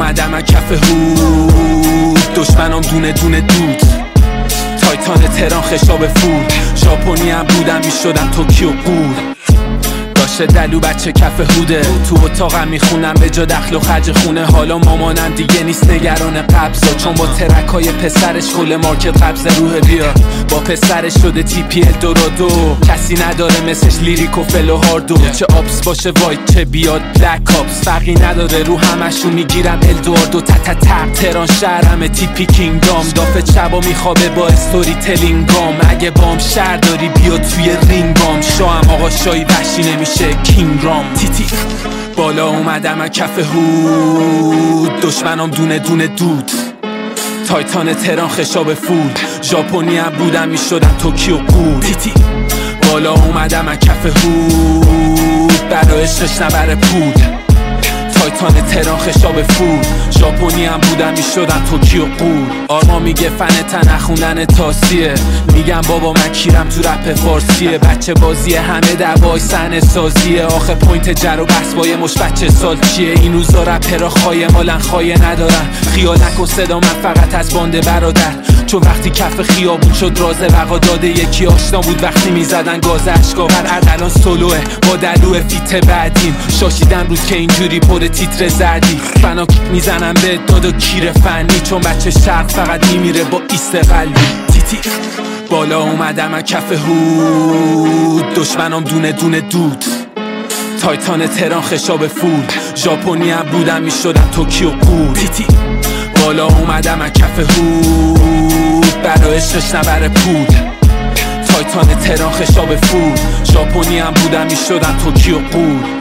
اومدم از کف هود، دشمنام دونه دونه دود، تایتان تهران خشاب فول، ژاپنی هم بودم میشدم توکیو قول. داشته دلو بچه کف هوده، تو اتاقم میخونم به جا دخل و خرج خونه. حالا مامانم دیگه نیست نگران قبضا، چون با ترکای پسرش کل مارکت قبض روح بیا. با پسرش شده TPL دورادو، کسی نداره مثلش لیریک و فل و هاردو. چه آبس باشه وایت چه بیاد بلک آپس، فرقی نداره رو همشون میگیرم الدواردو. تتتق تهران شهرمه تیپی کینگدام، دافه چبا میخوابه با استوری تلینگام. اگه بام شهر داری بیا توی رینگام، شاهم آقا شایی وحشی نمیشه کینگ رام. تیتی بالا اومدم از کف هود، دشمنام دونه دونه دود، تایتان تهران خشاب فول، ژاپنی هم بودم میشدم توکیو قول. تیتی بالا اومدم از کف هود، برای عشقش نبره پول، تایتان تهران خشاب فول، ژاپنی هم بودم میشدم توکیو قول. آرما میگه فن تن خوندن تاسیه، میگم بابا من کیرم تو رپ فارسیه. بچه بازیه همه دوای صحنه سازیه، آخه پوینت جر و بحث با یه مش بچه سال چیه. این روزا رپرها خایه مالن خایه ندارن، خیال نکن صدا من فقط از بانده برادر. چون وقتی کف خیابون شد راز وقا داده، یکی آشنا بود وقتی میزدن گاز اشکاور. الان سولوه با دلو فیت بعدیم، شاشیدم روز که اینجوری پر تیتر زدی. فناکیک میزنم به داد و کیر فنی، چون بچه شرق فقط میمیره با ایست قلبی. تیتی بالا اومدم از کف هود، دشمنام دونه دونه دود، تایتان تهران خشاب فول، ژاپنی هم بودم میشدم توکیو قول. تیتی بالا اومدم از کف هود، برای عشقش نبره پول، تایتان تهران خشاب فول، ژاپنی هم بودم میشدم توکیو قول.